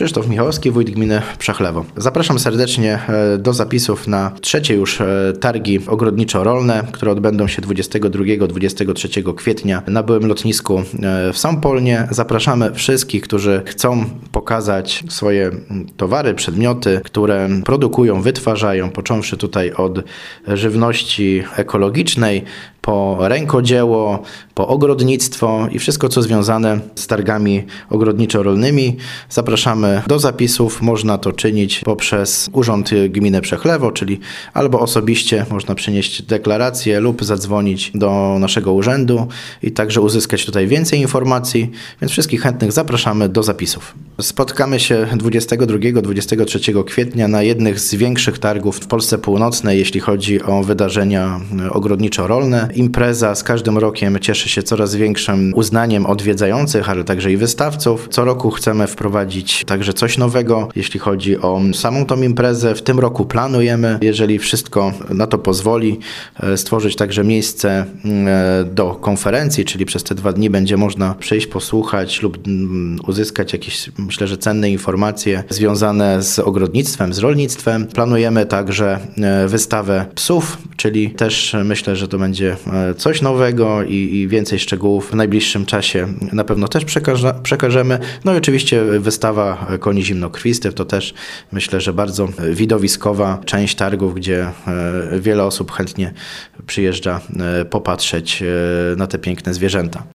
Krzysztof Michałowski, wójt gminy Przechlewo. Zapraszam serdecznie do zapisów na trzecie już targi ogrodniczo-rolne, które odbędą się 22-23 kwietnia na byłym lotnisku w Sąpolnie. Zapraszamy wszystkich, którzy chcą pokazać swoje towary, przedmioty, które produkują, wytwarzają, począwszy tutaj od żywności ekologicznej, po rękodzieło, po ogrodnictwo i wszystko, co związane z targami ogrodniczo-rolnymi. Zapraszamy do zapisów. Można to czynić poprzez Urząd Gminy Przechlewo, czyli albo osobiście można przynieść deklarację lub zadzwonić do naszego urzędu i także uzyskać tutaj więcej informacji, więc wszystkich chętnych zapraszamy do zapisów. Spotkamy się 22-23 kwietnia na jednych z większych targów w Polsce Północnej, jeśli chodzi o wydarzenia ogrodniczo-rolne. Impreza z każdym rokiem cieszy się coraz większym uznaniem odwiedzających, ale także i wystawców. Co roku chcemy wprowadzić także coś nowego, jeśli chodzi o samą tą imprezę. W tym roku planujemy, jeżeli wszystko na to pozwoli, stworzyć także miejsce do konferencji, czyli przez te 2 dni będzie można przyjść, posłuchać lub uzyskać jakieś, myślę, że cenne informacje związane z ogrodnictwem, z rolnictwem. Planujemy także wystawę psów, czyli też myślę, że to będzie coś nowego i więcej szczegółów w najbliższym czasie na pewno też przekażemy. No i oczywiście wystawa koni zimnokrwistych to też myślę, że bardzo widowiskowa część targów, gdzie wiele osób chętnie przyjeżdża popatrzeć na te piękne zwierzęta.